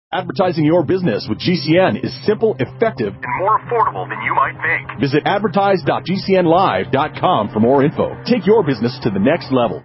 Advertising your business with GCN is simple, effective, and more affordable than you might think. Visit advertise.gcnlive.com for more info. Take your business to the next level.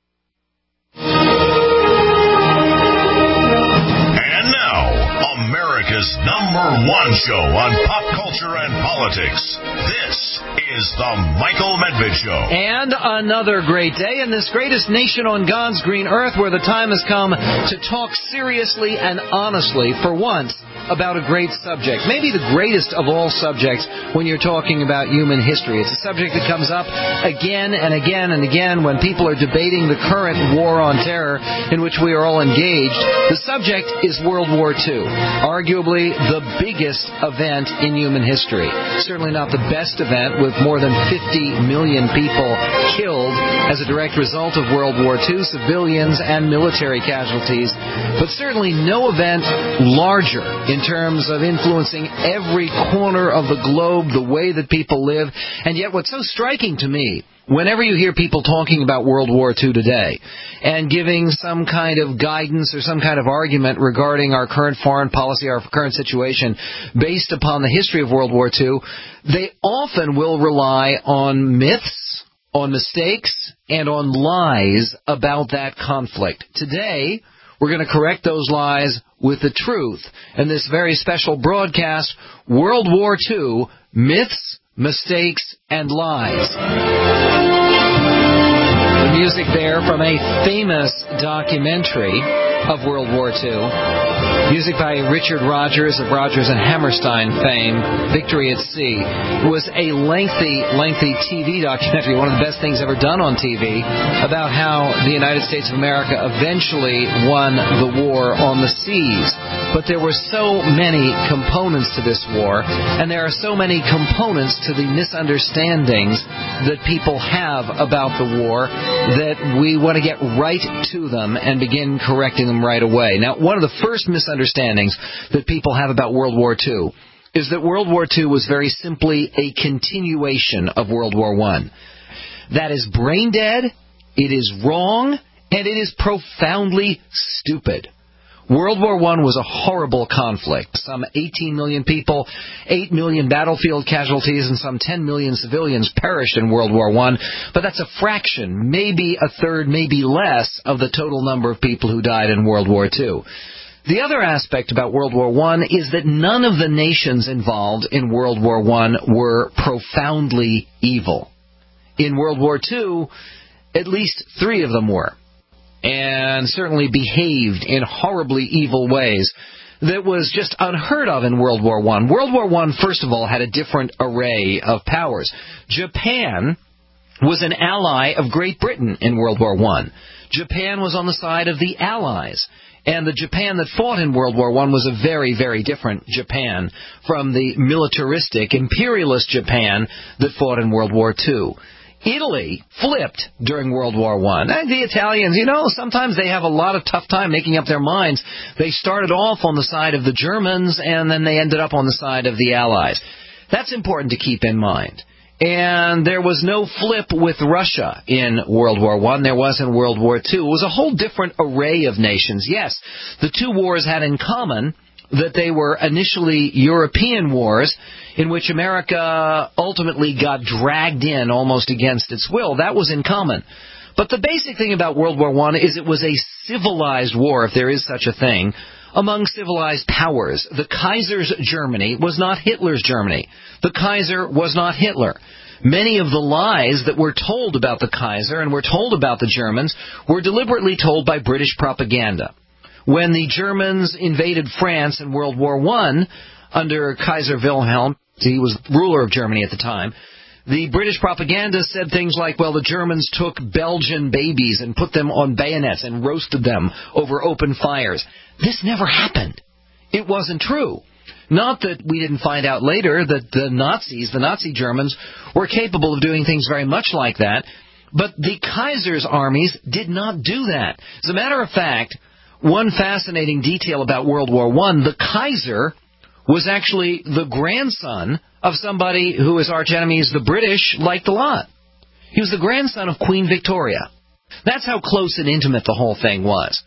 And now, America's #1 show on pop culture and politics. This is the Michael Medved Show. And another great day in this greatest nation on God's green earth, where the time has come to talk seriously and honestly, for once, about a great subject. Maybe the greatest of all subjects when you're talking about human history. It's a subject that comes up again and again and again when people are debating the current war on terror in which we are all engaged. The subject is World War II, arguably the biggest event in human history. Certainly not the best event, with more than 50 million people killed as a direct result of World War II, civilians and military casualties, but certainly no event larger in terms of influencing every corner of the globe, the way that people live. And yet what's so striking to me, whenever you hear people talking about World War II today and giving some kind of guidance or some kind of argument regarding our current foreign policy, our current situation, based upon the history of World War II, they often will rely on myths, on mistakes, and on lies about that conflict. Today, we're going to correct those lies with the truth in this very special broadcast, World War II, Myths, Mistakes, and Lies. The music there from a famous documentary of World War II. Music by Richard Rodgers of Rodgers and Hammerstein fame, Victory at Sea. It was a lengthy TV documentary, one of the best things ever done on TV, about how the United States of America eventually won the war on the seas. But there were so many components to this war, and there are so many components to the misunderstandings that people have about the war, that we want to get right to them and begin correcting them right away. Now, one of the first misunderstandings that people have about World War II is that World War II was very simply a continuation of World War I. That is brain dead, it is wrong, and it is profoundly stupid. World War I was a horrible conflict. Some 18 million people, 8 million battlefield casualties, and some 10 million civilians perished in World War I. But that's a fraction, maybe a third, maybe less, of the total number of people who died in World War II. The other aspect about World War I is that none of the nations involved in World War I were profoundly evil. In World War II, at least 3 of them were, and certainly behaved in horribly evil ways that was just unheard of in World War I. World War I, first of all, had a different array of powers. Japan was an ally of Great Britain in World War I. Japan was on the side of the Allies. And the Japan that fought in World War I was a very, very different Japan from the militaristic, imperialist Japan that fought in World War II. Italy flipped during World War I. And the Italians, sometimes they have a lot of tough time making up their minds. They started off on the side of the Germans, and then they ended up on the side of the Allies. That's important to keep in mind. And there was no flip with Russia in World War I. There was in World War II. It was a whole different array of nations. Yes, the two wars had in common that they were initially European wars in which America ultimately got dragged in almost against its will. That was in common. But the basic thing about World War I is it was a civilized war, if there is such a thing, among civilized powers. The Kaiser's Germany was not Hitler's Germany. The Kaiser was not Hitler. Many of the lies that were told about the Kaiser and were told about the Germans were deliberately told by British propaganda. When the Germans invaded France in World War I, under Kaiser Wilhelm, he was ruler of Germany at the time, the British propaganda said things like, well, the Germans took Belgian babies and put them on bayonets and roasted them over open fires. This never happened. It wasn't true. Not that we didn't find out later that the Nazi Germans, were capable of doing things very much like that, but the Kaiser's armies did not do that. As a matter of fact, one fascinating detail about World War I, the Kaiser was actually the grandson of somebody who his archenemies, the British, liked a lot. He was the grandson of Queen Victoria. That's how close and intimate the whole thing was.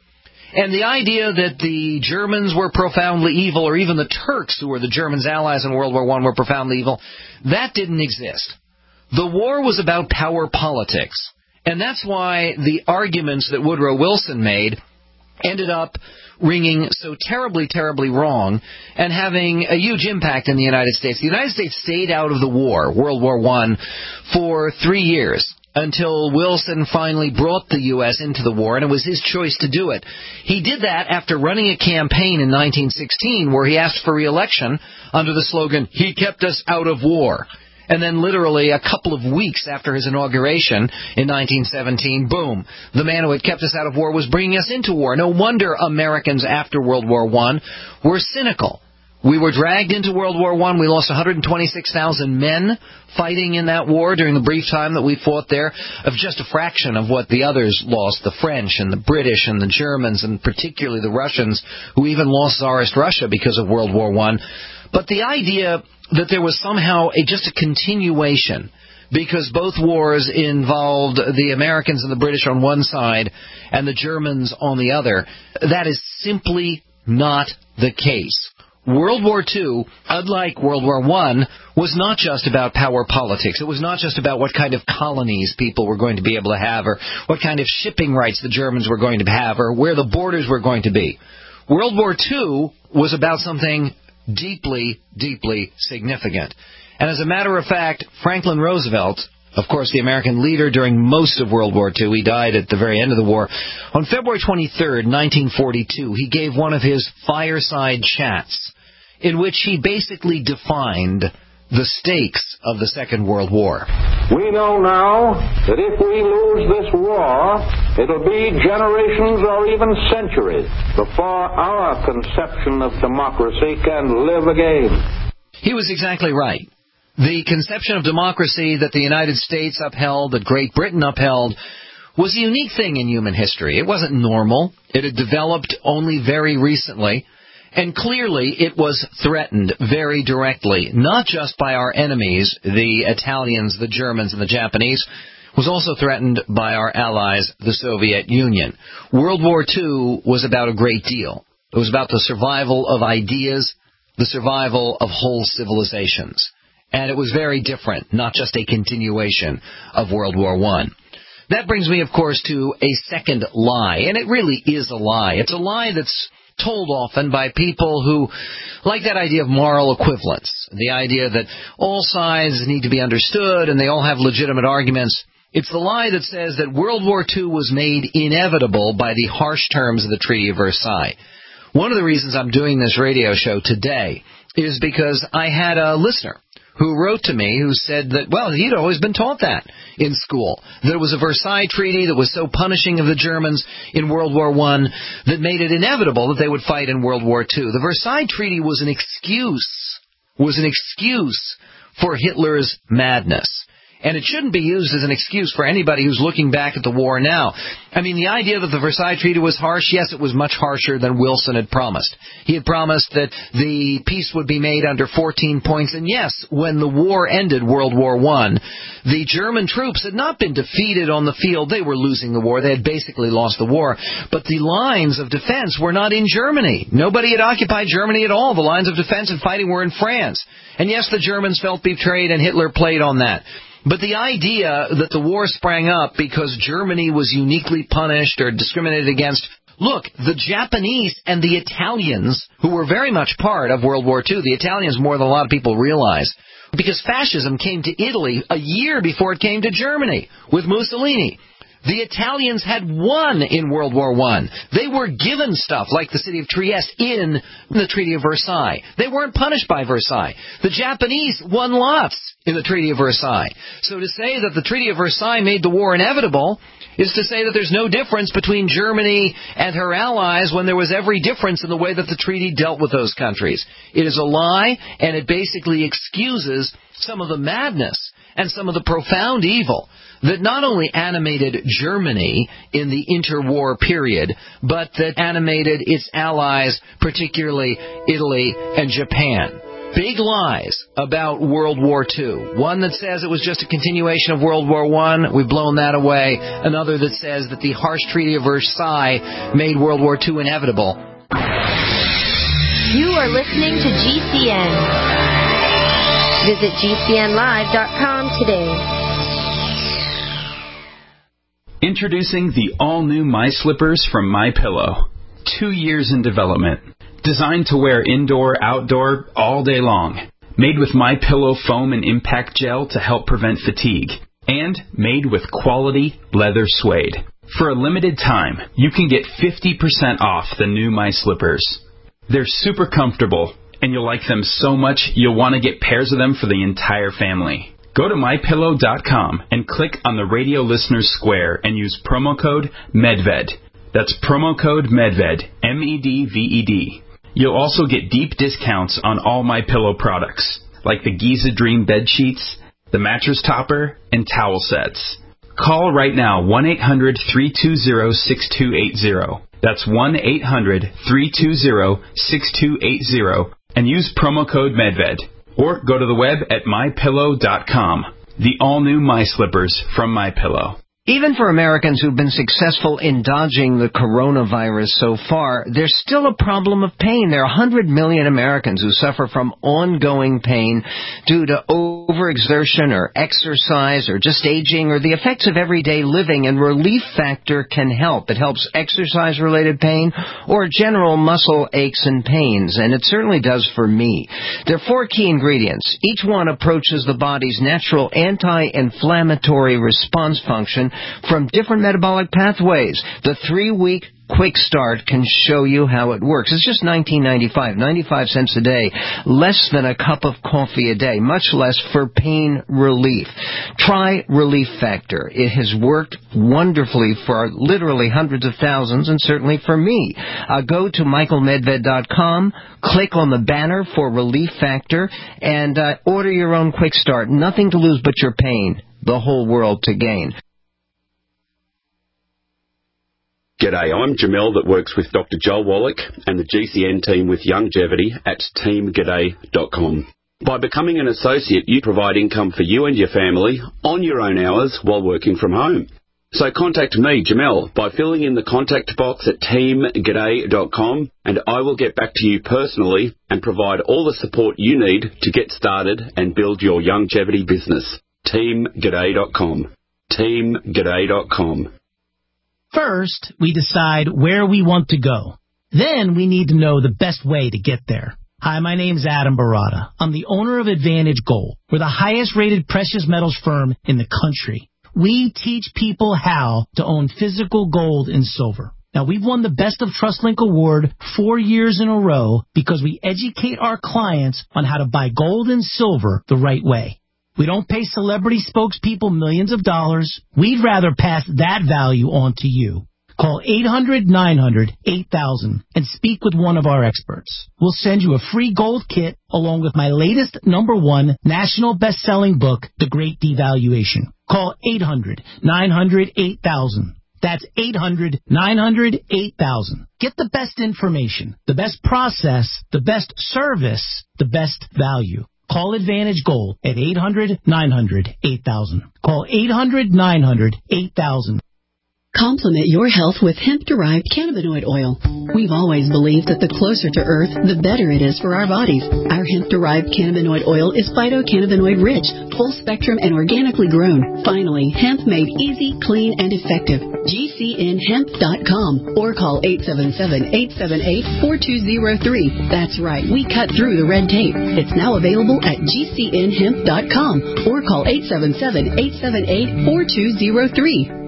And the idea that the Germans were profoundly evil, or even the Turks, who were the Germans' allies in World War I, were profoundly evil, that didn't exist. The war was about power politics. And that's why the arguments that Woodrow Wilson made ended up ringing so terribly, terribly wrong and having a huge impact in the United States. The United States stayed out of the war, World War I, for 3 years until Wilson finally brought the U.S. into the war, and it was his choice to do it. He did that after running a campaign in 1916 where he asked for re-election under the slogan, "He kept us out of war." And then literally a couple of weeks after his inauguration in 1917, boom, the man who had kept us out of war was bringing us into war. No wonder Americans after World War I were cynical. We were dragged into World War I. We lost 126,000 men fighting in that war during the brief time that we fought there, of just a fraction of what the others lost, the French and the British and the Germans and particularly the Russians, who even lost Tsarist Russia because of World War I. But the idea that there was somehow just a continuation, because both wars involved the Americans and the British on one side and the Germans on the other, that is simply not the case. World War II, unlike World War I, was not just about power politics. It was not just about what kind of colonies people were going to be able to have, or what kind of shipping rights the Germans were going to have, or where the borders were going to be. World War II was about something deeply, deeply significant. And as a matter of fact, Franklin Roosevelt, of course the American leader during most of World War II, he died at the very end of the war, on February 23rd, 1942, he gave one of his fireside chats in which he basically defined the stakes of the Second World War. We know now that if we lose this war, it'll be generations or even centuries before our conception of democracy can live again. He was exactly right. The conception of democracy that the United States upheld, that Great Britain upheld, was a unique thing in human history. It wasn't normal. It had developed only very recently. And clearly it was threatened very directly, not just by our enemies, the Italians, the Germans, and the Japanese. It was also threatened by our allies, the Soviet Union. World War II was about a great deal. It was about the survival of ideas, the survival of whole civilizations. And it was very different, not just a continuation of World War I. That brings me, of course, to a second lie. And it really is a lie. It's a lie that's told often by people who like that idea of moral equivalence, the idea that all sides need to be understood and they all have legitimate arguments. It's the lie that says that World War II was made inevitable by the harsh terms of the Treaty of Versailles. One of the reasons I'm doing this radio show today is because I had a listener who wrote to me who said that, well, he'd always been taught that in school, that it was a Versailles Treaty that was so punishing of the Germans in World War I that made it inevitable that they would fight in World War II. The Versailles Treaty was an excuse for Hitler's madness. And it shouldn't be used as an excuse for anybody who's looking back at the war now. I mean, the idea that the Versailles Treaty was harsh, yes, it was much harsher than Wilson had promised. He had promised that the peace would be made under 14 points. And yes, when the war ended, World War I, the German troops had not been defeated on the field. They were losing the war. They had basically lost the war. But the lines of defense were not in Germany. Nobody had occupied Germany at all. The lines of defense and fighting were in France. And yes, the Germans felt betrayed, and Hitler played on that. But the idea that the war sprang up because Germany was uniquely punished or discriminated against, look, the Japanese and the Italians, who were very much part of World War II, the Italians more than a lot of people realize, because fascism came to Italy a year before it came to Germany with Mussolini. The Italians had won in World War I. They were given stuff like the city of Trieste in the Treaty of Versailles. They weren't punished by Versailles. The Japanese won lots in the Treaty of Versailles. So to say that the Treaty of Versailles made the war inevitable is to say that there's no difference between Germany and her allies when there was every difference in the way that the treaty dealt with those countries. It is a lie, and it basically excuses some of the madness and some of the profound evil that not only animated Germany in the interwar period, but that animated its allies, particularly Italy and Japan. big lies about World War II. One that says it was just a continuation of World War I. We've blown that away. Another that says that the harsh Treaty of Versailles made World War II inevitable. You are listening to GCN. Visit GCNlive.com today. Introducing the all-new My Slippers from MyPillow. 2 years in development. Designed to wear indoor, outdoor, all day long. Made with MyPillow foam and impact gel to help prevent fatigue. And made with quality leather suede. For a limited time, you can get 50% off the new My Slippers. They're super comfortable, and you'll like them so much you'll want to get pairs of them for the entire family. Go to MyPillow.com and click on the radio listeners square and use promo code MEDVED. That's promo code MEDVED, MEDVED. You'll also get deep discounts on all MyPillow products, like the Giza Dream bed sheets, the mattress topper, and towel sets. Call right now, 1-800-320-6280. That's 1-800-320-6280, and use promo code MEDVED. Or go to the web at MyPillow.com. The all-new My Slippers from MyPillow. Even for Americans who've been successful in dodging the coronavirus so far, there's still a problem of pain. There are 100 million Americans who suffer from ongoing pain due to overexertion or exercise or just aging or the effects of everyday living, and Relief Factor can help. It helps exercise-related pain or general muscle aches and pains, and it certainly does for me. There are 4 key ingredients. Each one approaches the body's natural anti-inflammatory response function from different metabolic pathways. The 3-week Quick Start can show you how it works. It's just $19.95, 95 cents a day, less than a cup of coffee a day, much less for pain relief. Try Relief Factor. It has worked wonderfully for literally hundreds of thousands, and certainly for me. Go to michaelmedved.com, click on the banner for Relief Factor, and order your own Quick Start. Nothing to lose but your pain. The whole world to gain. G'day, I'm Jamel that works with Dr. Joel Wallach and the GCN team with Longevity at teamg'day.com. By becoming an associate, you provide income for you and your family on your own hours while working from home. So contact me, Jamel, by filling in the contact box at teamg'day.com, and I will get back to you personally and provide all the support you need to get started and build your longevity business. teamg'day.com. teamg'day.com. First, we decide where we want to go. Then we need to know the best way to get there. Hi, my name's Adam Barada. I'm the owner of Advantage Gold. We're the highest-rated precious metals firm in the country. We teach people how to own physical gold and silver. Now, we've won the Best of TrustLink Award 4 years in a row because we educate our clients on how to buy gold and silver the right way. We don't pay celebrity spokespeople millions of dollars. We'd rather pass that value on to you. Call 800-900-8000 and speak with one of our experts. We'll send you a free gold kit along with my latest #1 national best-selling book, The Great Devaluation. Call 800-900-8000. That's 800-900-8000. Get the best information, the best process, the best service, the best value. Call Advantage Gold at 800-900-8000. Call 800-900-8000. Complement your health with hemp-derived cannabinoid oil. We've always believed that the closer to Earth, the better it is for our bodies. Our hemp-derived cannabinoid oil is phytocannabinoid-rich, full-spectrum, and organically grown. Finally, hemp made easy, clean, and effective. GCNhemp.com or call 877-878-4203. That's right, we cut through the red tape. It's now available at GCNhemp.com or call 877-878-4203.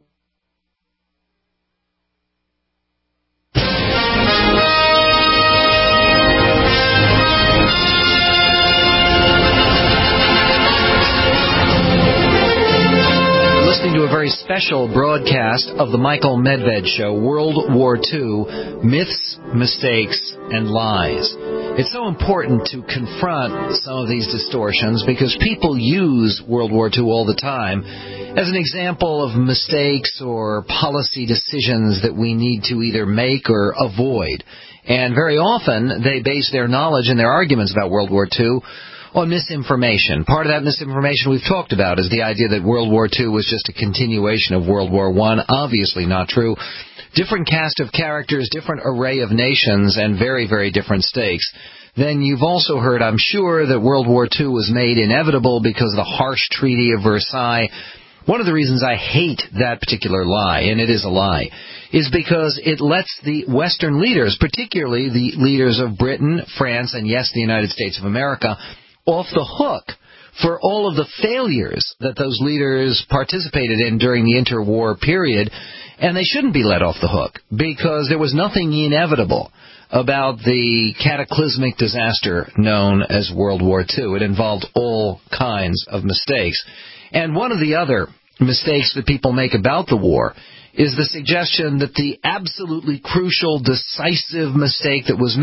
To a very special broadcast of the Michael Medved Show, World War II, Myths, Mistakes, and Lies. It's so important to confront some of these distortions because people use World War II all the time as an example of mistakes or policy decisions that we need to either make or avoid. And very often, they base their knowledge and their arguments about World War II on misinformation. Part of that misinformation we've talked about is the idea that World War II was just a continuation of World War I. Obviously not true. Different cast of characters, different array of nations, and very, very different stakes. Then you've also heard, I'm sure, that World War II was made inevitable because of the harsh Treaty of Versailles. One of the reasons I hate that particular lie, and it is a lie, is because it lets the Western leaders, particularly the leaders of Britain, France, and yes, the United States of America, off the hook for all of the failures that those leaders participated in during the interwar period, and they shouldn't be let off the hook because there was nothing inevitable about the cataclysmic disaster known as World War II. It involved all kinds of mistakes. And one of the other mistakes that people make about the war is the suggestion that the absolutely crucial, decisive mistake that was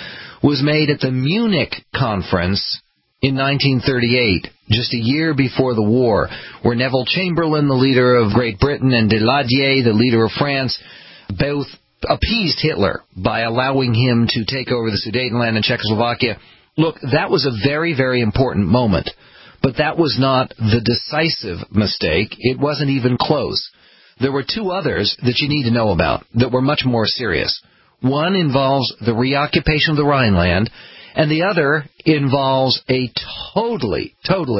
made at the Munich conference in 1938, just a year before the war, where Neville Chamberlain, the leader of Great Britain, and Daladier, the leader of France, both appeased Hitler by allowing him to take over the Sudetenland and Czechoslovakia. Look, that was a very, very important moment, but that was not the decisive mistake. It wasn't even close. There were two others that you need to know about that were much more serious. One involves the reoccupation of the Rhineland, and the other involves a totally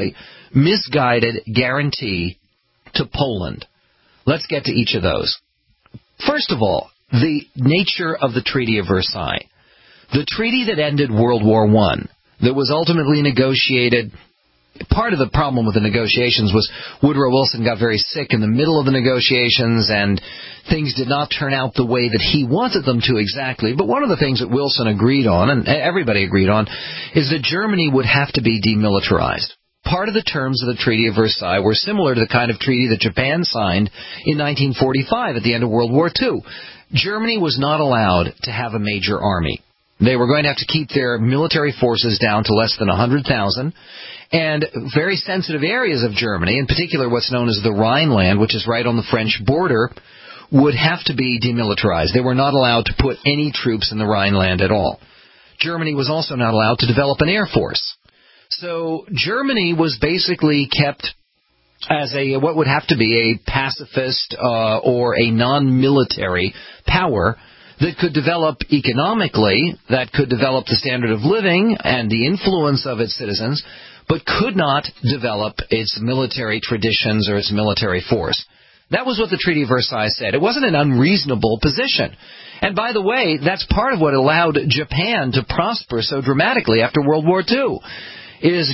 misguided guarantee to Poland. Let's get to each of those. First of all, the nature of the Treaty of Versailles. The treaty that ended World War I, that was ultimately negotiated. Part of the problem with the negotiations was Woodrow Wilson got very sick in the middle of the negotiations, and things did not turn out the way that he wanted them to exactly. But one of the things that Wilson agreed on, and everybody agreed on, is that Germany would have to be demilitarized. Part of the terms of the Treaty of Versailles were similar to the kind of treaty that Japan signed in 1945 at the end of World War II. Germany was not allowed to have a major army. They were going to have to keep their military forces down to less than 100,000, and very sensitive areas of Germany, in particular what's known as the Rhineland, which is right on the French border, would have to be demilitarized. They were not allowed to put any troops in the Rhineland at all. Germany was also not allowed to develop an air force. So Germany was basically kept as what would have to be a pacifist or a non-military power that could develop economically, that could develop the standard of living and the influence of its citizens, but could not develop its military traditions or its military force. That was what the Treaty of Versailles said. It wasn't an unreasonable position. And by the way, that's part of what allowed Japan to prosper so dramatically after World War II. Is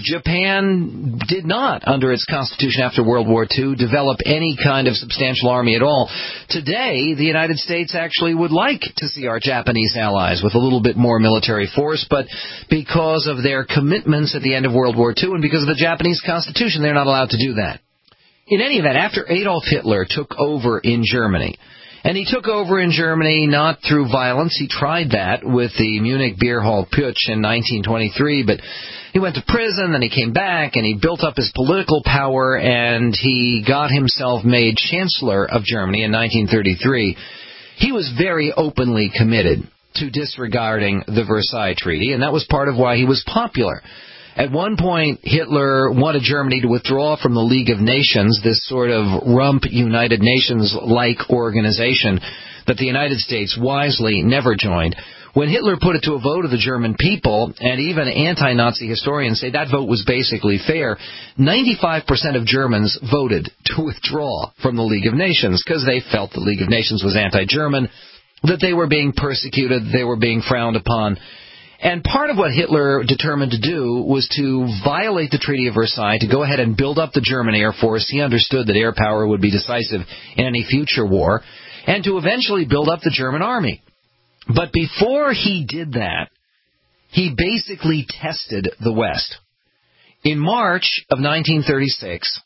Japan did not, under its constitution after World War II, develop any kind of substantial army at all. Today, the United States actually would like to see our Japanese allies with a little bit more military force, but because of their commitments at the end of World War II and because of the Japanese constitution, they're not allowed to do that. In any event, after Adolf Hitler took over in Germany, and he took over in Germany not through violence. He tried that with the Munich Beer Hall Putsch in 1923, but he went to prison, then he came back, and he built up his political power, and he got himself made Chancellor of Germany in 1933. He was very openly committed to disregarding the Versailles Treaty, and that was part of why he was popular. At one point, Hitler wanted Germany to withdraw from the League of Nations, this sort of rump United Nations-like organization that the United States wisely never joined. When Hitler put it to a vote of the German people, and even anti-Nazi historians say that vote was basically fair, 95% of Germans voted to withdraw from the League of Nations because they felt the League of Nations was anti-German, that they were being persecuted, they were being frowned upon. And part of what Hitler determined to do was to violate the Treaty of Versailles, to go ahead and build up the German Air Force. He understood that air power would be decisive in any future war, and to eventually build up the German army. But before he did that, he basically tested the West. In March of 1936,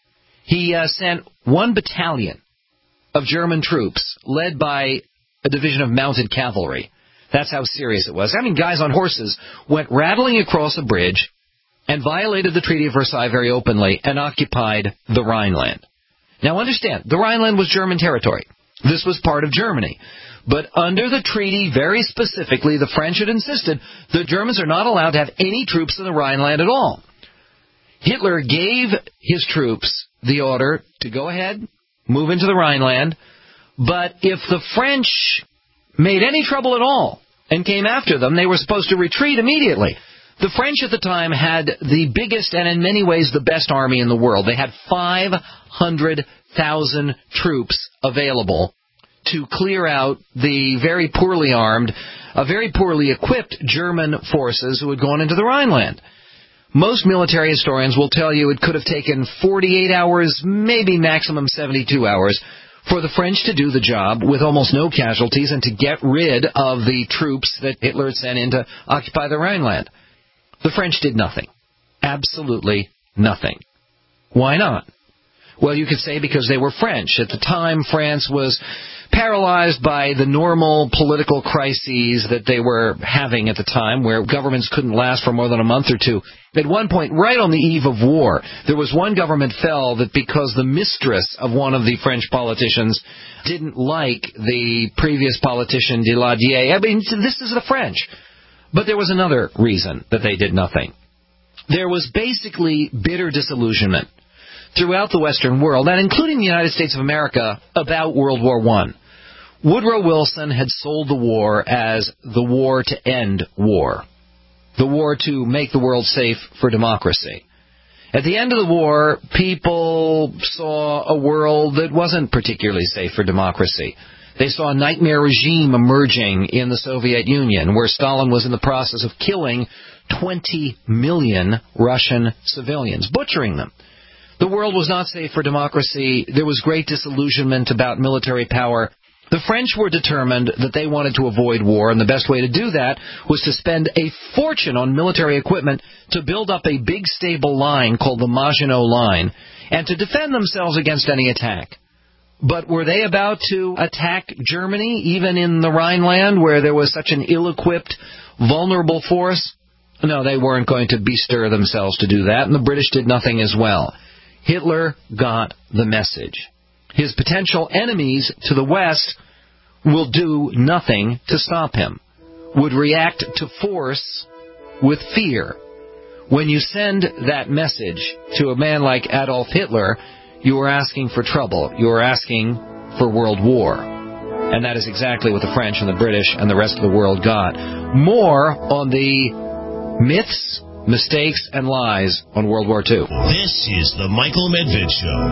he sent one battalion of German troops, led by a division of mounted cavalry. That's how serious it was. I mean, guys on horses went rattling across a bridge and violated the Treaty of Versailles very openly and occupied the Rhineland. Now understand, the Rhineland was German territory. This was part of Germany. But under the treaty, very specifically, the French had insisted the Germans are not allowed to have any troops in the Rhineland at all. Hitler gave his troops the order to go ahead, move into the Rhineland, but if the French made any trouble at all and came after them, they were supposed to retreat immediately. The French at the time had the biggest and in many ways the best army in the world. They had 500,000 troops available to clear out the very poorly armed, very poorly equipped German forces who had gone into the Rhineland. Most military historians will tell you it could have taken 48 hours, maybe maximum 72 hours, for the French to do the job with almost no casualties and to get rid of the troops that Hitler had sent in to occupy the Rhineland. The French did nothing. Absolutely nothing. Why not? Well, you could say because they were French. At the time, France was paralyzed by the normal political crises that they were having at the time, where governments couldn't last for more than a month or two. At one point, right on the eve of war, there was one government fell that because the mistress of one of the French politicians didn't like the previous politician, Daladier. I mean, this is the French. But there was another reason that they did nothing. There was basically bitter disillusionment throughout the Western world, and including the United States of America, about World War I. Woodrow Wilson had sold the war as the war to end war, the war to make the world safe for democracy. At the end of the war, people saw a world that wasn't particularly safe for democracy. They saw a nightmare regime emerging in the Soviet Union, where Stalin was in the process of killing 20 million Russian civilians, butchering them. The world was not safe for democracy. There was great disillusionment about military power. The French were determined that they wanted to avoid war, and the best way to do that was to spend a fortune on military equipment to build up a big stable line called the Maginot Line and to defend themselves against any attack. But were they about to attack Germany, even in the Rhineland, where there was such an ill-equipped, vulnerable force? No, they weren't going to bestir themselves to do that, and the British did nothing as well. Hitler got the message. His potential enemies to the West will do nothing to stop him, would react to force with fear. When you send that message to a man like Adolf Hitler, you are asking for trouble. You are asking for world war. And that is exactly what the French and the British and the rest of the world got. More on the myths, mistakes, and lies on World War II. This is the Michael Medved Show.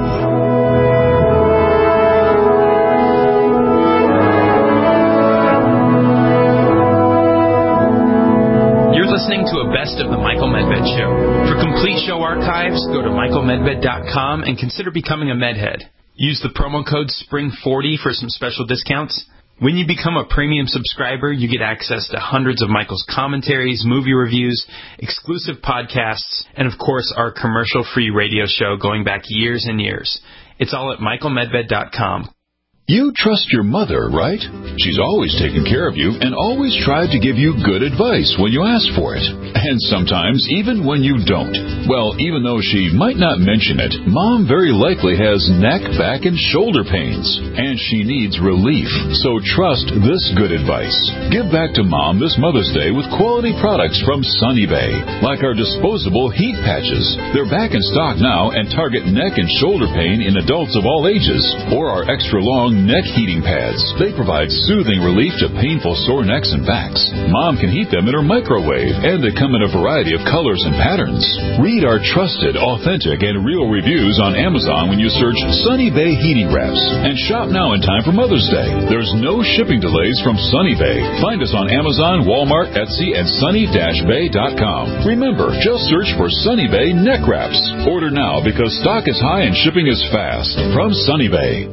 You're listening to a best of the Michael Medved Show. For complete show archives, go to michaelmedved.com and consider becoming a Medhead. Use the promo code SPRING40 for some special discounts. When you become a premium subscriber, you get access to hundreds of Michael's commentaries, movie reviews, exclusive podcasts, and of course our commercial-free radio show going back years and years. It's all at michaelmedved.com. You trust your mother, right? She's always taken care of you and always tried to give you good advice when you ask for it. And sometimes even when you don't. Well, even though she might not mention it, Mom very likely has neck, back, and shoulder pains. And she needs relief. So trust this good advice. Give back to Mom this Mother's Day with quality products from Sunny Bay. Like our disposable heat patches. They're back in stock now and target neck and shoulder pain in adults of all ages. Or our extra long neck heating pads. They provide soothing relief to painful sore necks and backs. Mom can heat them in her microwave, and they come in a variety of colors and patterns. Read our trusted, authentic, and real reviews on Amazon when you search Sunny Bay Heating Wraps. And shop now in time for Mother's Day. There's no shipping delays from Sunny Bay. Find us on Amazon, Walmart, Etsy, and sunny-bay.com. Remember, just search for Sunny Bay Neck Wraps. Order now because stock is high and shipping is fast. From Sunny Bay.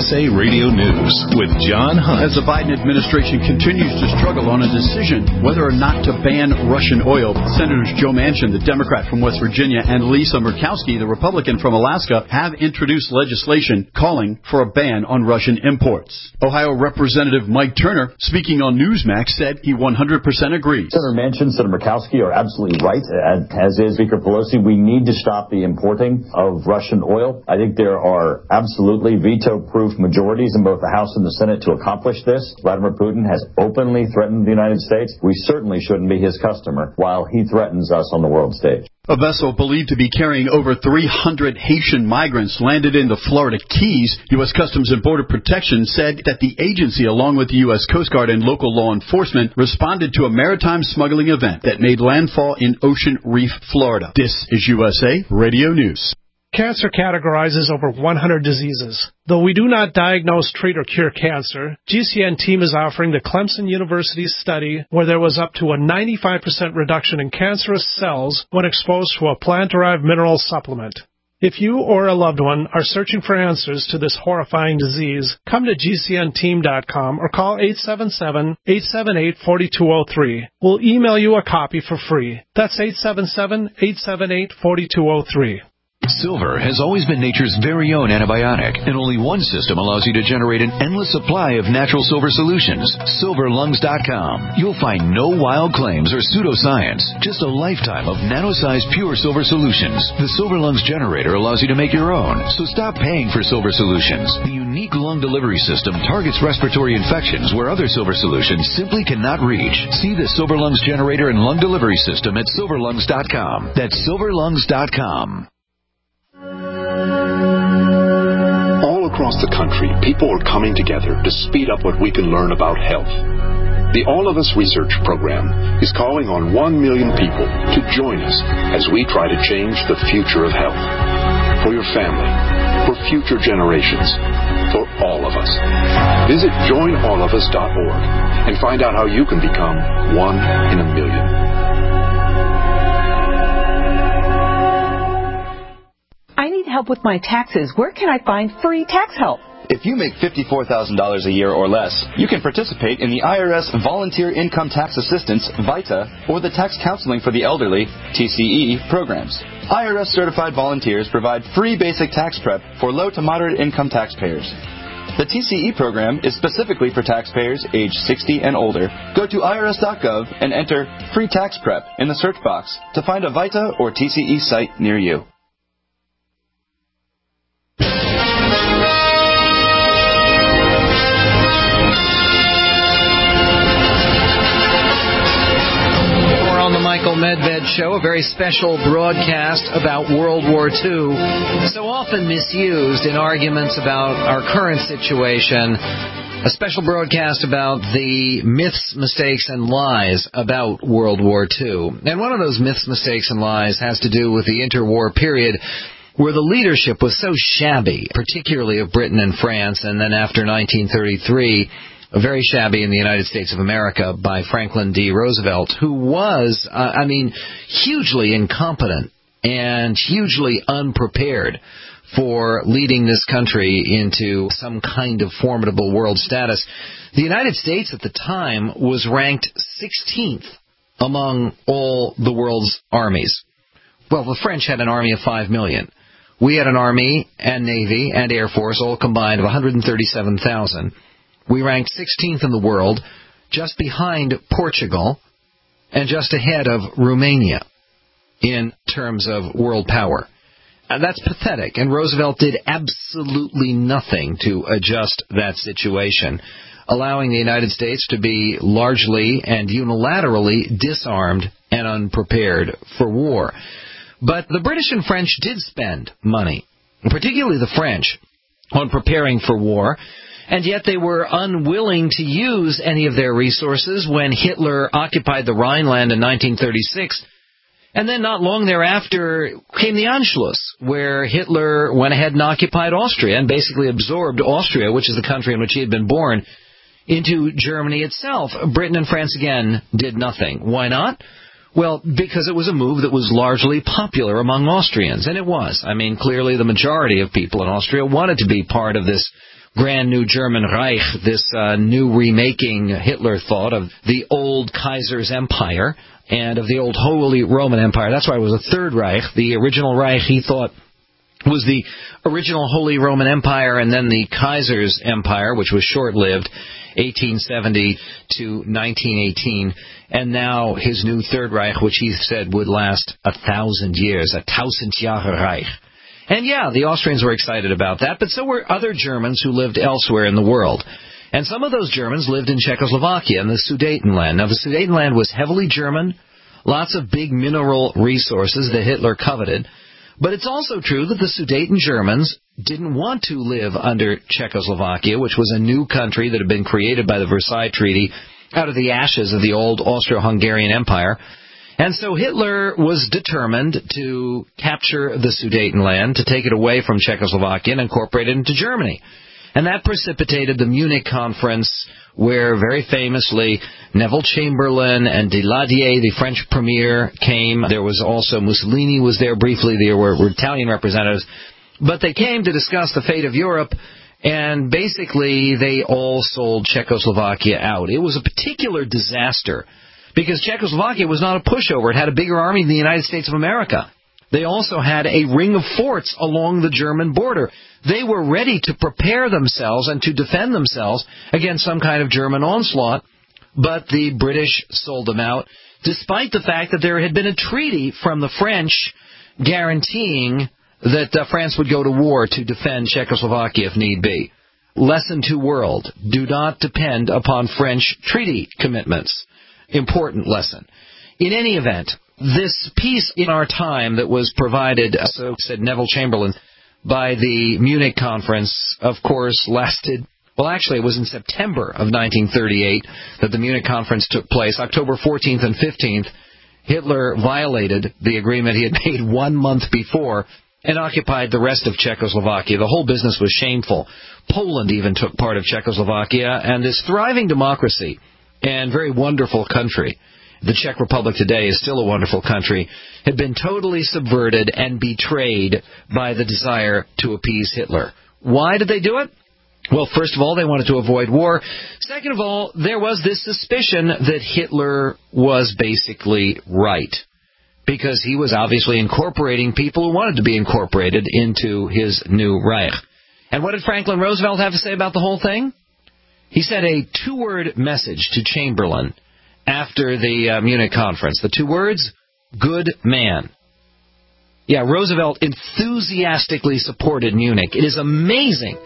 USA Radio News with John Hunt. As the Biden administration continues to struggle on a decision whether or not to ban Russian oil, Senators Joe Manchin, the Democrat from West Virginia, and Lisa Murkowski, the Republican from Alaska, have introduced legislation calling for a ban on Russian imports. Ohio Representative Mike Turner, speaking on Newsmax, said he 100% agrees. Senator Manchin, Senator Murkowski are absolutely right, as is Speaker Pelosi. We need to stop the importing of Russian oil. I think there are absolutely veto-proof majorities in both the House and the Senate to accomplish this. Vladimir Putin has openly threatened the United States. We certainly shouldn't be his customer while he threatens us on the world stage. A vessel believed to be carrying over 300 Haitian migrants landed in the Florida Keys. U.S. Customs and Border Protection said that the agency, along with the U.S. Coast Guard and local law enforcement, responded to a maritime smuggling event that made landfall in Ocean Reef, Florida. This is USA Radio News. Cancer categorizes over 100 diseases. Though we do not diagnose, treat, or cure cancer, GCN team is offering the Clemson University study where there was up to a 95% reduction in cancerous cells when exposed to a plant-derived mineral supplement. If you or a loved one are searching for answers to this horrifying disease, come to GCNteam.com or call 877-878-4203. We'll email you a copy for free. That's 877-878-4203. Silver has always been nature's very own antibiotic, and only one system allows you to generate an endless supply of natural silver solutions. SilverLungs.com. You'll find no wild claims or pseudoscience, just a lifetime of nano-sized pure silver solutions. The Silver Lungs generator allows you to make your own, so stop paying for silver solutions. The unique lung delivery system targets respiratory infections where other silver solutions simply cannot reach. See the Silver Lungs generator and lung delivery system at SilverLungs.com. That's SilverLungs.com. All across the country, people are coming together to speed up what we can learn about health. The All of Us Research Program is calling on 1 million people to join us as we try to change the future of health. For your family, for future generations, for all of us. Visit joinallofus.org and find out how you can become 1 in a million. I need help with my taxes. Where can I find free tax help? If you make $54,000 a year or less, you can participate in the IRS Volunteer Income Tax Assistance, VITA, or the Tax Counseling for the Elderly, TCE, programs. IRS-certified volunteers provide free basic tax prep for low to moderate income taxpayers. The TCE program is specifically for taxpayers age 60 and older. Go to irs.gov and enter Free Tax Prep in the search box to find a VITA or TCE site near you. Michael Medved Show, a very special broadcast about World War II, so often misused in arguments about our current situation. A special broadcast about the myths, mistakes, and lies about World War II. And one of those myths, mistakes, and lies has to do with the interwar period where the leadership was so shabby, particularly of Britain and France, and then after 1933, very shabby in the United States of America by Franklin D. Roosevelt, who was, hugely incompetent and hugely unprepared for leading this country into some kind of formidable world status. The United States at the time was ranked 16th among all the world's armies. Well, the French had an army of 5 million. We had an army and navy and air force all combined of 137,000. We ranked 16th in the world, just behind Portugal and just ahead of Romania in terms of world power. That's pathetic, and Roosevelt did absolutely nothing to adjust that situation, allowing the United States to be largely and unilaterally disarmed and unprepared for war. But the British and French did spend money, particularly the French, on preparing for war, and yet they were unwilling to use any of their resources when Hitler occupied the Rhineland in 1936. And then not long thereafter came the Anschluss, where Hitler went ahead and occupied Austria and basically absorbed Austria, which is the country in which he had been born, into Germany itself. Britain and France, again, did nothing. Why not? Well, because it was a move that was largely popular among Austrians, and it was. I mean, clearly the majority of people in Austria wanted to be part of this Grand New German Reich, this new remaking, Hitler thought, of the old Kaiser's Empire and of the old Holy Roman Empire. That's why it was a Third Reich. The original Reich, he thought, was the original Holy Roman Empire and then the Kaiser's Empire, which was short-lived, 1870 to 1918, and now his new Third Reich, which he said would last 1,000 years, a 1,000 Jahre Reich. And yeah, the Austrians were excited about that, but so were other Germans who lived elsewhere in the world. And some of those Germans lived in Czechoslovakia and the Sudetenland. Now, the Sudetenland was heavily German, lots of big mineral resources that Hitler coveted. But it's also true that the Sudeten Germans didn't want to live under Czechoslovakia, which was a new country that had been created by the Versailles Treaty out of the ashes of the old Austro-Hungarian Empire. And so Hitler was determined to capture the Sudetenland, to take it away from Czechoslovakia and incorporate it into Germany. And that precipitated the Munich Conference, where very famously Neville Chamberlain and Daladier, the French premier, came. There was also Mussolini was there briefly. There were Italian representatives. But they came to discuss the fate of Europe, and basically they all sold Czechoslovakia out. It was a particular disaster because Czechoslovakia was not a pushover. It had a bigger army than the United States of America. They also had a ring of forts along the German border. They were ready to prepare themselves and to defend themselves against some kind of German onslaught, but the British sold them out, despite the fact that there had been a treaty from the French guaranteeing that France would go to war to defend Czechoslovakia if need be. Lesson to world: do not depend upon French treaty commitments. Important lesson. In any event, this peace in our time that was provided, so said Neville Chamberlain, by the Munich Conference, of course, lasted, well, actually, it was in September of 1938 that the Munich Conference took place. October 14th and 15th, Hitler violated the agreement he had made 1 month before and occupied the rest of Czechoslovakia. The whole business was shameful. Poland even took part of Czechoslovakia, and this thriving democracy and very wonderful country, the Czech Republic today is still a wonderful country, had been totally subverted and betrayed by the desire to appease Hitler. Why did they do it? Well, first of all, they wanted to avoid war. Second of all, there was this suspicion that Hitler was basically right, because he was obviously incorporating people who wanted to be incorporated into his new Reich. And what did Franklin Roosevelt have to say about the whole thing? He sent a 2-word message to Chamberlain after the Munich Conference. The 2 words, good man. Yeah, Roosevelt enthusiastically supported Munich. It is amazing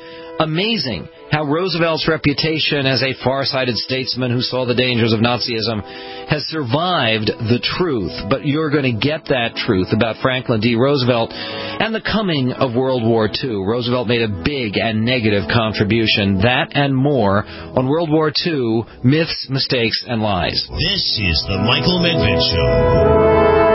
how Roosevelt's reputation as a far-sighted statesman who saw the dangers of Nazism has survived the truth. But you're going to get that truth about Franklin D. Roosevelt and the coming of World War II. Roosevelt made a big and negative contribution. That and more on World War II, Myths, Mistakes, and Lies. This is the Michael Medved Show.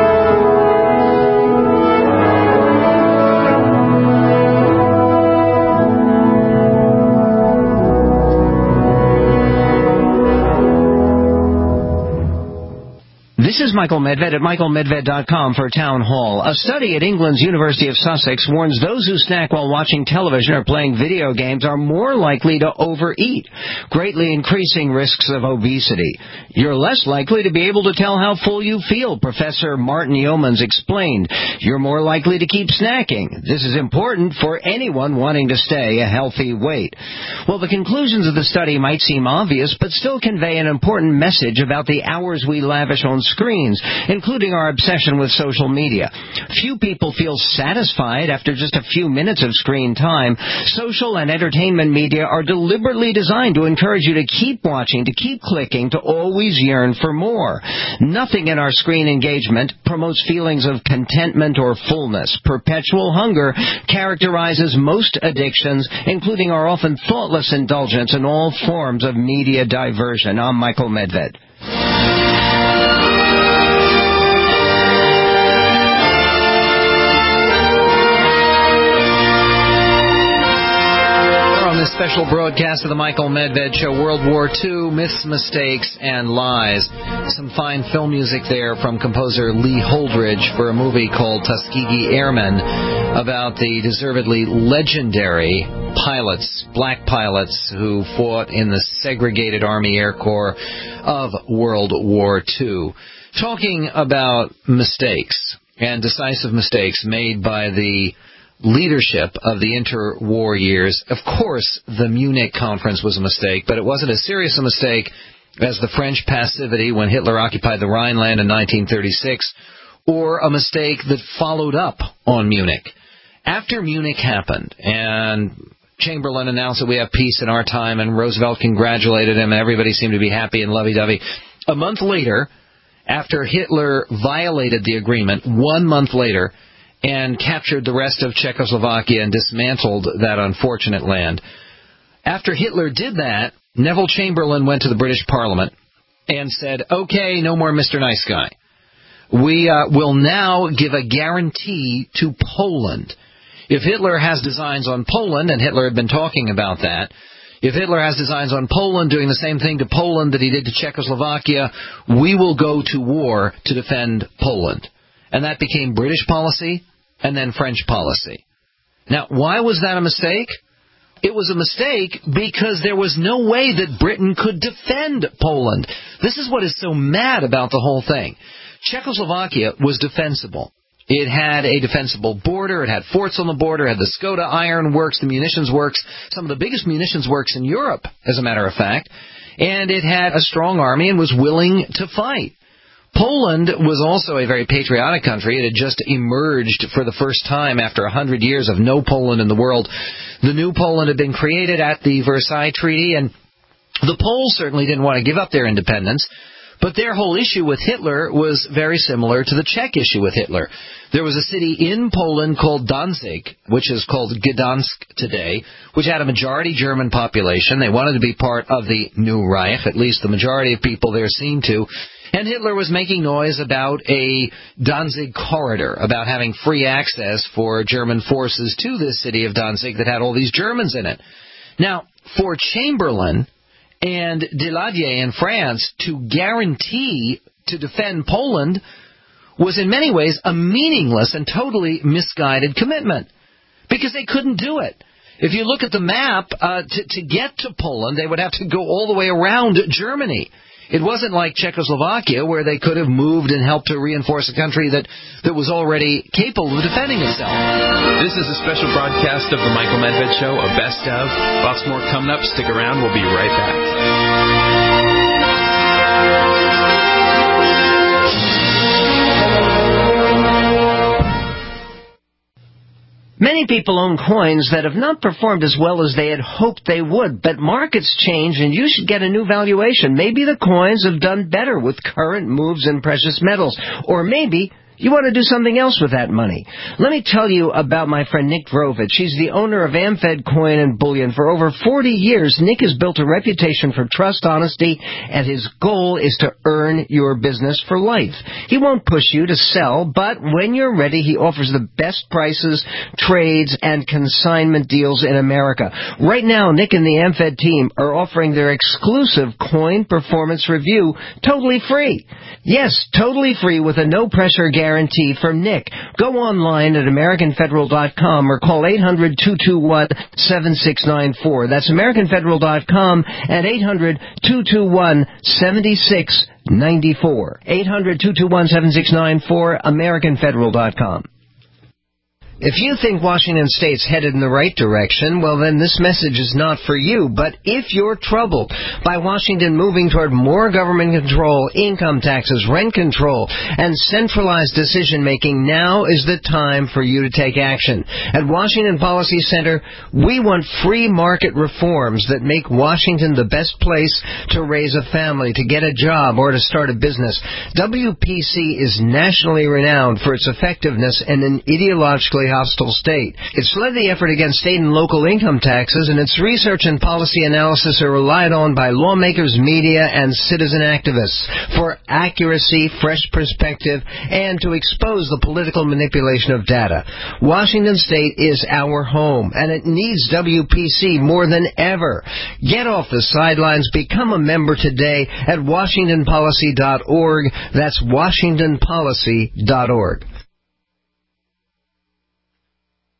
This is Michael Medved at michaelmedved.com for Town Hall. A study at England's University of Sussex warns those who snack while watching television or playing video games are more likely to overeat, greatly increasing risks of obesity. You're less likely to be able to tell how full you feel, Professor Martin Yeomans explained. You're more likely to keep snacking. This is important for anyone wanting to stay a healthy weight. Well, the conclusions of the study might seem obvious, but still convey an important message about the hours we lavish on screens, including our obsession with social media. Few people feel satisfied after just a few minutes of screen time. Social and entertainment media are deliberately designed to encourage you to keep watching, to keep clicking, to always yearn for more. Nothing in our screen engagement promotes feelings of contentment or fullness. Perpetual hunger characterizes most addictions, including our often thoughtless indulgence in all forms of media diversion. I'm Michael Medved. This special broadcast of the Michael Medved Show, World War II, Myths, Mistakes, and Lies. Some fine film music there from composer Lee Holdridge for a movie called Tuskegee Airmen. about the deservedly legendary pilots, black pilots, who fought in the segregated Army Air Corps of World War II. Talking about mistakes and decisive mistakes made by the leadership of the interwar years. Of course, the Munich conference was a mistake, but it wasn't as serious a mistake as the French passivity when Hitler occupied the Rhineland in 1936, or a mistake that followed up on Munich. After Munich happened, and Chamberlain announced that we have peace in our time, and Roosevelt congratulated him, and everybody seemed to be happy and lovey-dovey. A month later, after Hitler violated the agreement, 1 month later, and captured the rest of Czechoslovakia and dismantled that unfortunate land. After Hitler did that, Neville Chamberlain went to the British Parliament and said, okay, no more Mr. Nice Guy. We will now give a guarantee to Poland. If Hitler has designs on Poland, and Hitler had been talking about that, if Hitler has designs on Poland doing the same thing to Poland that he did to Czechoslovakia, we will go to war to defend Poland. And that became British policy and then French policy. Now, why was that a mistake? It was a mistake because there was no way that Britain could defend Poland. This is what is so mad about the whole thing. Czechoslovakia was defensible. It had a defensible border. It had forts on the border. It had the Skoda Iron Works, the munitions works, some of the biggest munitions works in Europe, as a matter of fact. And it had a strong army and was willing to fight. Poland was also a very patriotic country. It had just emerged for the first time after 100 years of no Poland in the world. The new Poland had been created at the Versailles Treaty, and the Poles certainly didn't want to give up their independence. But their whole issue with Hitler was very similar to the Czech issue with Hitler. There was a city in Poland called Danzig, which is called Gdansk today, which had a majority German population. They wanted to be part of the New Reich, at least the majority of people there seemed to. And Hitler was making noise about a Danzig corridor, about having free access for German forces to this city of Danzig that had all these Germans in it. Now, for Chamberlain and Daladier in France to guarantee to defend Poland was in many ways a meaningless and totally misguided commitment, because they couldn't do it. If you look at the map, to get to Poland, they would have to go all the way around Germany. It wasn't like Czechoslovakia, where they could have moved and helped to reinforce a country that was already capable of defending itself. This is a special broadcast of the Michael Medved Show, a best of. Lots more coming up. Stick around. We'll be right back. Many people own coins that have not performed as well as they had hoped they would, but markets change and you should get a new valuation. Maybe the coins have done better with current moves in precious metals, or maybe you want to do something else with that money. Let me tell you about my friend Nick Vrovich. He's the owner of AmFed Coin and Bullion. For over 40 years, Nick has built a reputation for trust, honesty, and his goal is to earn your business for life. He won't push you to sell, but when you're ready, he offers the best prices, trades, and consignment deals in America. Right now, Nick and the AmFed team are offering their exclusive coin performance review totally free. Yes, totally free with a no-pressure guarantee from Nick. Go online at AmericanFederal.com or call 800-221-7694. That's AmericanFederal.com at 800-221-7694. 800-221-7694, AmericanFederal.com. If you think Washington State's headed in the right direction, well, then this message is not for you. But if you're troubled by Washington moving toward more government control, income taxes, rent control, and centralized decision-making, now is the time for you to take action. At Washington Policy Center, we want free market reforms that make Washington the best place to raise a family, to get a job, or to start a business. WPC is nationally renowned for its effectiveness in an ideologically hostile state. It's led the effort against state and local income taxes, and its research and policy analysis are relied on by lawmakers, media, and citizen activists for accuracy, fresh perspective, and to expose the political manipulation of data. Washington State is our home, and it needs WPC more than ever. Get off the sidelines. Become a member today at WashingtonPolicy.org. That's WashingtonPolicy.org.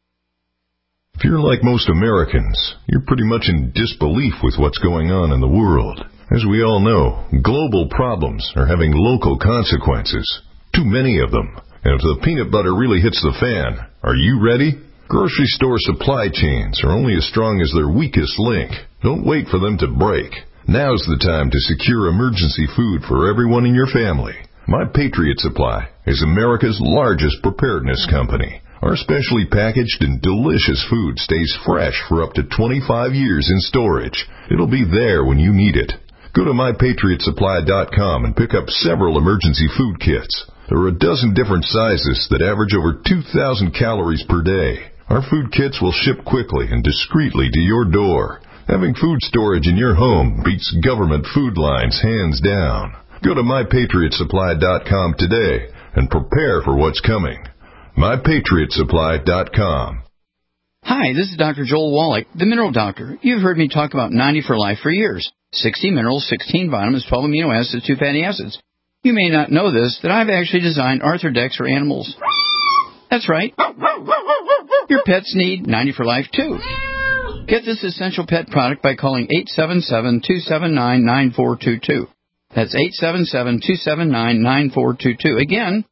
If you're like most Americans, you're pretty much in disbelief with what's going on in the world. As we all know, global problems are having local consequences. Too many of them. And if the peanut butter really hits the fan, are you ready? Grocery store supply chains are only as strong as their weakest link. Don't wait for them to break. Now's the time to secure emergency food for everyone in your family. My Patriot Supply is America's largest preparedness company. Our specially packaged and delicious food stays fresh for up to 25 years in storage. It'll be there when you need it. Go to MyPatriotSupply.com and pick up several emergency food kits. There are a dozen different sizes that average over 2,000 calories per day. Our food kits will ship quickly and discreetly to your door. Having food storage in your home beats government food lines hands down. Go to MyPatriotSupply.com today and prepare for what's coming. MyPatriotSupply.com. Hi, this is Dr. Joel Wallach, the Mineral Doctor. You've heard me talk about 90 for Life for years. 60 minerals, 16 vitamins, 12 amino acids, 2 fatty acids. You may not know this, that I've actually designed Arthrodex for animals. That's right. Your pets need 90 for Life, too. Get this essential pet product by calling 877-279-9422. That's 877-279-9422. Again,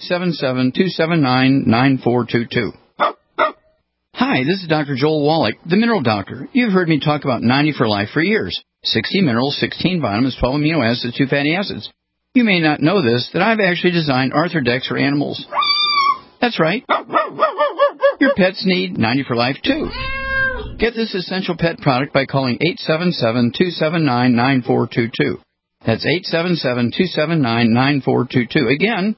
877-279-9422. Hi, this is Dr. Joel Wallach, the Mineral Doctor. You've heard me talk about 90 for Life for years. 60 minerals, 16 vitamins, 12 amino acids, 2 fatty acids. You may not know this, that I've actually designed Arthrodex for animals. That's right. Your pets need 90 for Life, too. Get this essential pet product by calling 877-279-9422. That's 877-279-9422. Again,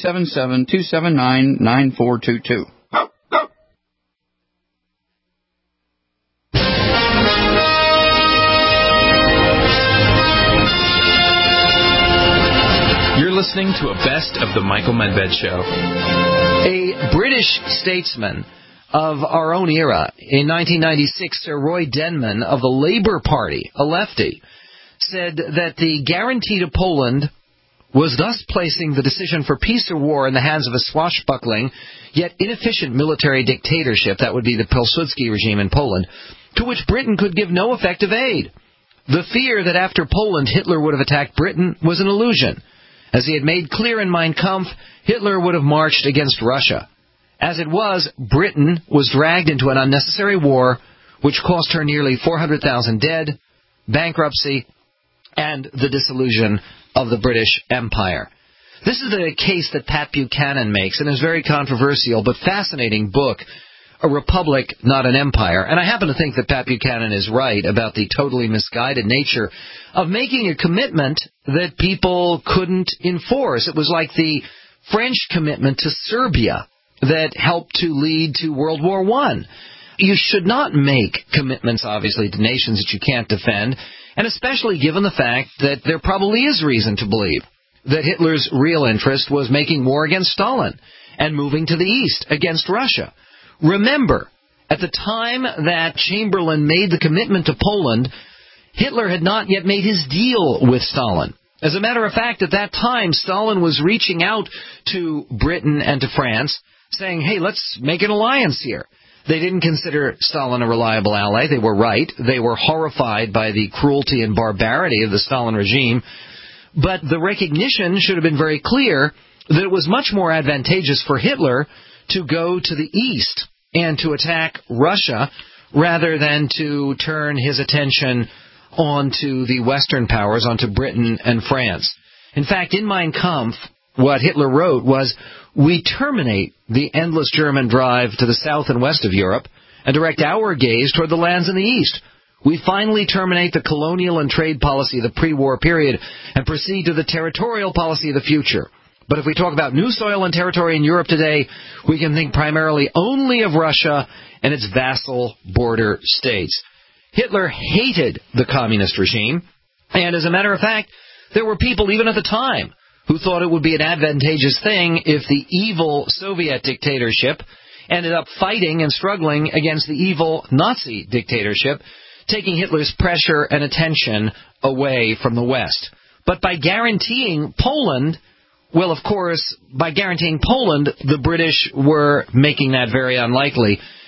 877-279-9422. You're listening to a best of the Michael Medved Show. A British statesman of our own era, in 1996, Sir Roy Denman of the Labour Party, a lefty, said that the guarantee to Poland was thus placing the decision for peace or war in the hands of a swashbuckling, yet inefficient military dictatorship, that would be the Pilsudski regime in Poland, to which Britain could give no effective aid. The fear that after Poland Hitler would have attacked Britain was an illusion. As he had made clear in Mein Kampf, Hitler would have marched against Russia. As it was, Britain was dragged into an unnecessary war, which cost her nearly 400,000 dead, bankruptcy, and the dissolution of the British Empire. This is the case that Pat Buchanan makes in his very controversial but fascinating book, A Republic, Not an Empire. And I happen to think that Pat Buchanan is right about the totally misguided nature of making a commitment that people couldn't enforce. It was like the French commitment to Serbia that helped to lead to World War I. You should not make commitments, obviously, to nations that you can't defend, and especially given the fact that there probably is reason to believe that Hitler's real interest was making war against Stalin and moving to the east against Russia. Remember, at the time that Chamberlain made the commitment to Poland, Hitler had not yet made his deal with Stalin. As a matter of fact, at that time, Stalin was reaching out to Britain and to France, saying, hey, let's make an alliance here. They didn't consider Stalin a reliable ally. They were right. They were horrified by the cruelty and barbarity of the Stalin regime. But the recognition should have been very clear that it was much more advantageous for Hitler to go to the east and to attack Russia rather than to turn his attention onto the Western powers, onto Britain and France. In fact, in Mein Kampf, what Hitler wrote was, we terminate the endless German drive to the south and west of Europe and direct our gaze toward the lands in the east. We finally terminate the colonial and trade policy of the pre-war period and proceed to the territorial policy of the future. But if we talk about new soil and territory in Europe today, we can think primarily only of Russia and its vassal border states. Hitler hated the communist regime, and as a matter of fact, there were people even at the time who thought it would be an advantageous thing if the evil Soviet dictatorship ended up fighting and struggling against the evil Nazi dictatorship, taking Hitler's pressure and attention away from the West. But by guaranteeing Poland, well, of course, by guaranteeing Poland, the British were making that very unlikely.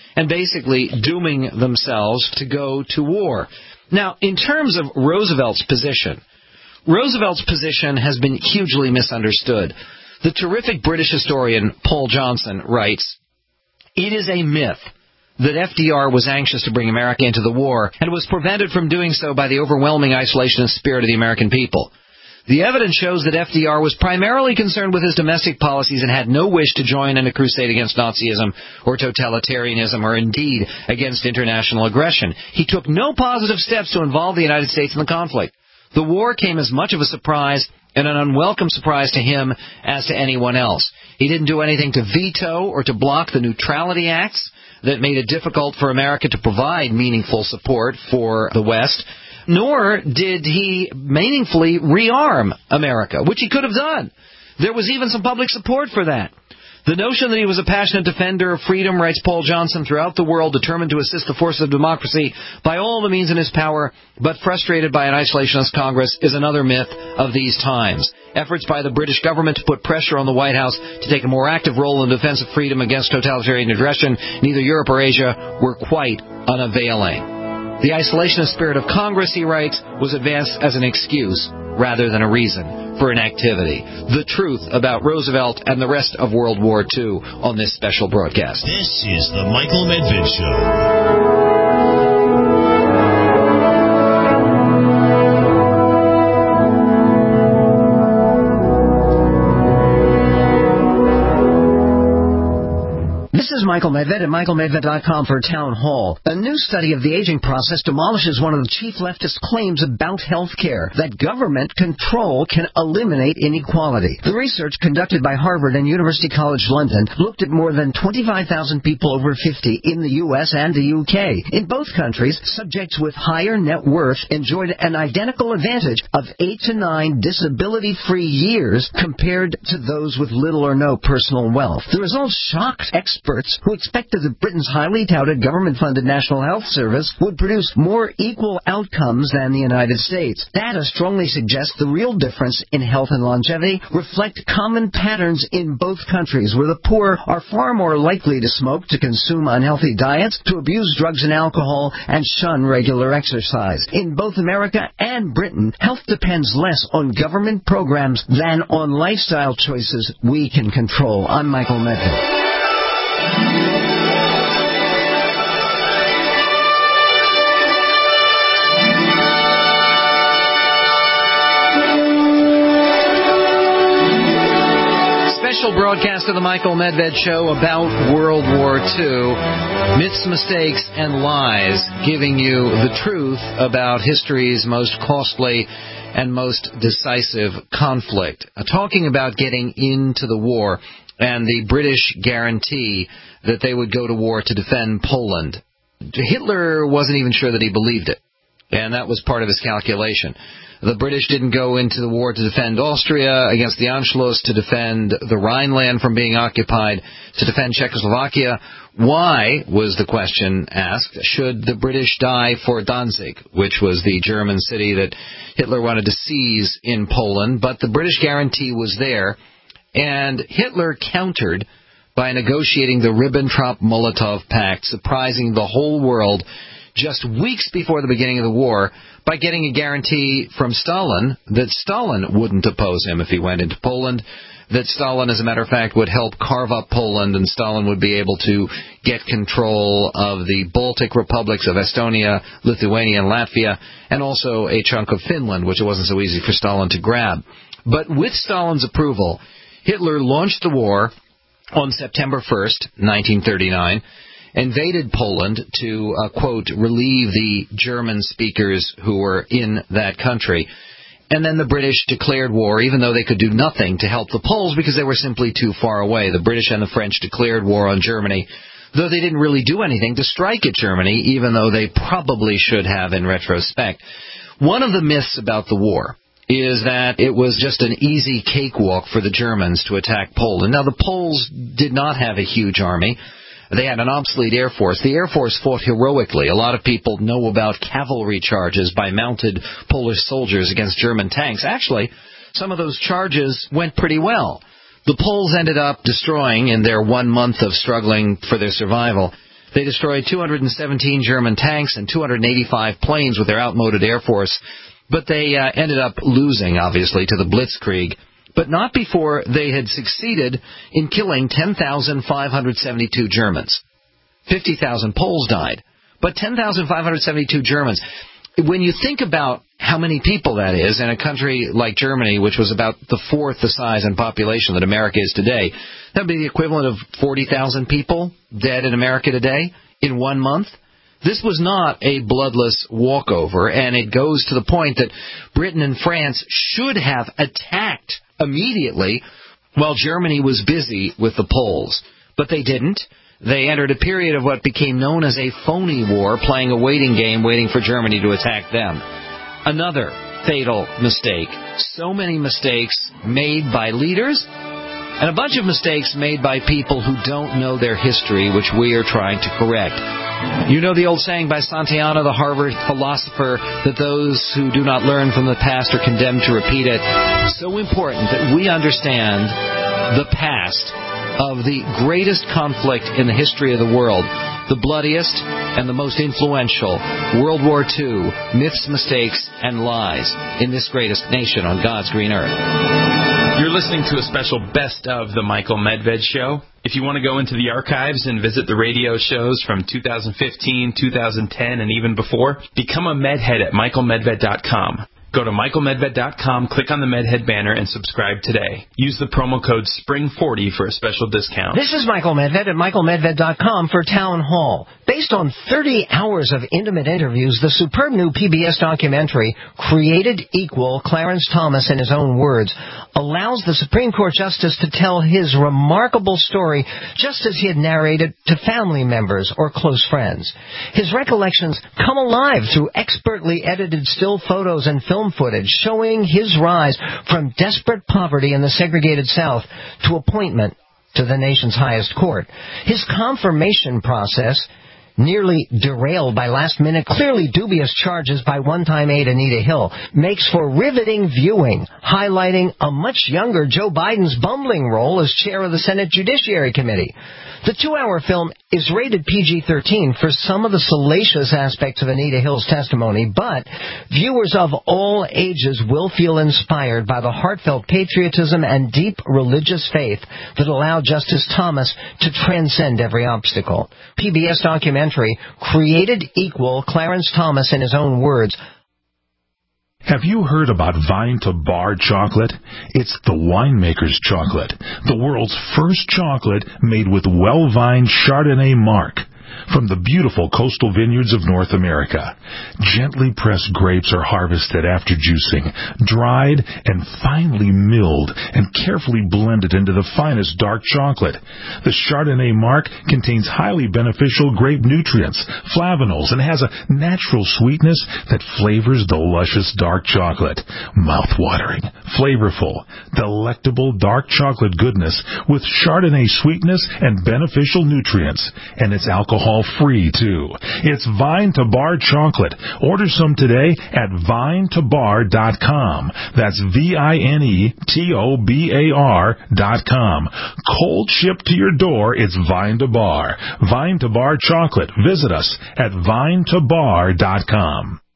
and basically dooming themselves to go to war. Now, in terms of Roosevelt's position has been hugely misunderstood. The terrific British historian Paul Johnson writes, "It is a myth that FDR was anxious to bring America into the war and was prevented from doing so by the overwhelming isolationist spirit of the American people. The evidence shows that FDR was primarily concerned with his domestic policies and had no wish to join in a crusade against Nazism or totalitarianism or indeed against international aggression. He took no positive steps to involve the United States in the conflict. The war came as much of a surprise and an unwelcome surprise to him as to anyone else. He didn't do anything to veto or to block the Neutrality Acts that made it difficult for America to provide meaningful support for the West, nor did he meaningfully rearm America, which he could have done. There was even some public support for that. The notion that he was a passionate defender of freedom, writes Paul Johnson, throughout the world, determined to assist the forces of democracy by all the means in his power, but frustrated by an isolationist Congress, is another myth of these times. Efforts by the British government to put pressure on the White House to take a more active role in the defense of freedom against totalitarian aggression, neither Europe or Asia, were quite unavailing. The isolationist spirit of Congress," he writes, "was advanced as an excuse rather than a reason for inactivity." The truth about Roosevelt and the rest of World War II on this special broadcast. This is the Michael Medved Show. This is Michael Medved at michaelmedved.com for Town Hall. A new study of the aging process demolishes one of the chief leftist claims about health care, that government control can eliminate inequality. The research conducted by Harvard and University College London looked at more than 25,000 people over 50 in the U.S. and the U.K. In both countries, subjects with higher net worth enjoyed an identical advantage of 8 to 9 disability-free years compared to those with little or no personal wealth. The results shocked experts who expected that Britain's highly touted government-funded National Health Service would produce more equal outcomes than the United States. Data strongly suggests the real difference in health and longevity reflect common patterns in both countries, where the poor are far more likely to smoke, to consume unhealthy diets, to abuse drugs and alcohol, and shun regular exercise. In both America and Britain, health depends less on government programs than on lifestyle choices we can control. I'm Michael Medved. Special broadcast of the Michael Medved Show about World War II. Myths, mistakes, and lies, giving you the truth about history's most costly and most decisive conflict. Talking about getting into the war and the British guarantee that they would go to war to defend Poland. Hitler wasn't even sure that he believed it, and that was part of his calculation. The British didn't go into the war to defend Austria against the Anschluss, to defend the Rhineland from being occupied, to defend Czechoslovakia. Why, was the question asked, should the British die for Danzig, which was the German city that Hitler wanted to seize in Poland? But the British guarantee was there, and Hitler countered by negotiating the Ribbentrop-Molotov Pact, surprising the whole world just weeks before the beginning of the war by getting a guarantee from Stalin that Stalin wouldn't oppose him if he went into Poland, that Stalin, as a matter of fact, would help carve up Poland, and Stalin would be able to get control of the Baltic republics of Estonia, Lithuania, and Latvia, and also a chunk of Finland, which it wasn't so easy for Stalin to grab. But with Stalin's approval, Hitler launched the war on September 1st, 1939, invaded Poland to, quote, relieve the German speakers who were in that country. And then the British declared war, even though they could do nothing to help the Poles because they were simply too far away. The British and the French declared war on Germany, though they didn't really do anything to strike at Germany, even though they probably should have in retrospect. One of the myths about the war is that it was just an easy cakewalk for the Germans to attack Poland. Now, the Poles did not have a huge army. They had an obsolete Air Force. The Air Force fought heroically. A lot of people know about cavalry charges by mounted Polish soldiers against German tanks. Actually, some of those charges went pretty well. The Poles ended up destroying, in their 1 month of struggling for their survival, They destroyed 217 German tanks and 285 planes with their outmoded air force, but they ended up losing, obviously, to the Blitzkrieg, but not before they had succeeded in killing 10,572 Germans. 50,000 Poles died, but 10,572 Germans. When you think about how many people that is in a country like Germany, which was about the fourth the size and population that America is today, that would be the equivalent of 40,000 people dead in America today in 1 month. This was not a bloodless walkover, and it goes to the point that Britain and France should have attacked immediately while Germany was busy with the Poles. But they didn't. They entered a period of what became known as a phony war, playing a waiting game, waiting for Germany to attack them. Another fatal mistake. So many mistakes made by leaders, and a bunch of mistakes made by people who don't know their history, which we are trying to correct. You know the old saying by Santayana, the Harvard philosopher, that those who do not learn from the past are condemned to repeat it. So important that we understand the past of the greatest conflict in the history of the world, the bloodiest and the most influential, World War II, myths, mistakes, and lies in this greatest nation on God's green earth. You're listening to a special Best of the Michael Medved Show. If you want to go into the archives and visit the radio shows from 2015, 2010, and even before, become a Medhead at michaelmedved.com. Go to michaelmedved.com, click on the Medhead banner, and subscribe today. Use the promo code SPRING40 for a special discount. This is Michael Medved at michaelmedved.com for Town Hall. Based on 30 hours of intimate interviews, the superb new PBS documentary, Created Equal, Clarence Thomas in his own words, allows the Supreme Court Justice to tell his remarkable story just as he had narrated to family members or close friends. His recollections come alive through expertly edited still photos and film footage showing his rise from desperate poverty in the segregated South to appointment to the nation's highest court. His confirmation process, nearly derailed by last-minute, clearly dubious charges by one-time aide Anita Hill, makes for riveting viewing, highlighting a much younger Joe Biden's bumbling role as chair of the Senate Judiciary Committee. The 2-hour film is rated PG-13 for some of the salacious aspects of Anita Hill's testimony, but viewers of all ages will feel inspired by the heartfelt patriotism and deep religious faith that allowed Justice Thomas to transcend every obstacle. PBS documentary, Created Equal, Clarence Thomas in his own words. Have you heard about Vine to Bar chocolate? It's the winemaker's chocolate, the world's first chocolate made with well-vined Chardonnay marc from the beautiful coastal vineyards of North America. Gently pressed grapes are harvested after juicing, dried and finely milled and carefully blended into the finest dark chocolate. The Chardonnay marc contains highly beneficial grape nutrients, flavanols, and has a natural sweetness that flavors the luscious dark chocolate. Mouth-watering, flavorful, delectable dark chocolate goodness with Chardonnay sweetness and beneficial nutrients. And it's alcohol-free, too. It's Vine to Bar chocolate. Order some today at vinetobar.com. That's VINETOBAR.com. Cold shipped to your door, it's Vine to Bar. Vine to Bar chocolate. Visit us at vinetobar.com.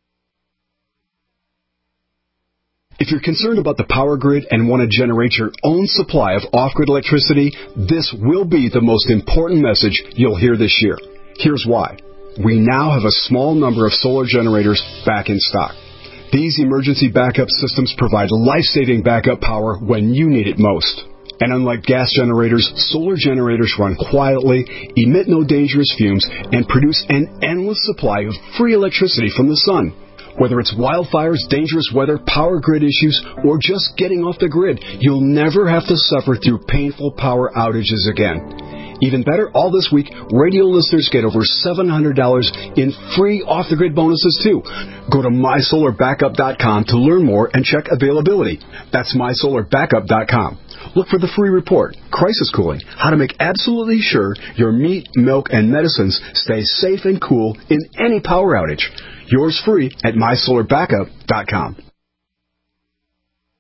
If you're concerned about the power grid and want to generate your own supply of off-grid electricity, this will be the most important message you'll hear this year. Here's why. We now have a small number of solar generators back in stock. These emergency backup systems provide life-saving backup power when you need it most. And unlike gas generators, solar generators run quietly, emit no dangerous fumes, and produce an endless supply of free electricity from the sun. Whether it's wildfires, dangerous weather, power grid issues, or just getting off the grid, you'll never have to suffer through painful power outages again. Even better, all this week, radio listeners get over $700 in free off-the-grid bonuses, too. Go to mysolarbackup.com to learn more and check availability. That's mysolarbackup.com. Look for the free report, Crisis Cooling, how to make absolutely sure your meat, milk, and medicines stay safe and cool in any power outage. Yours free at mysolarbackup.com.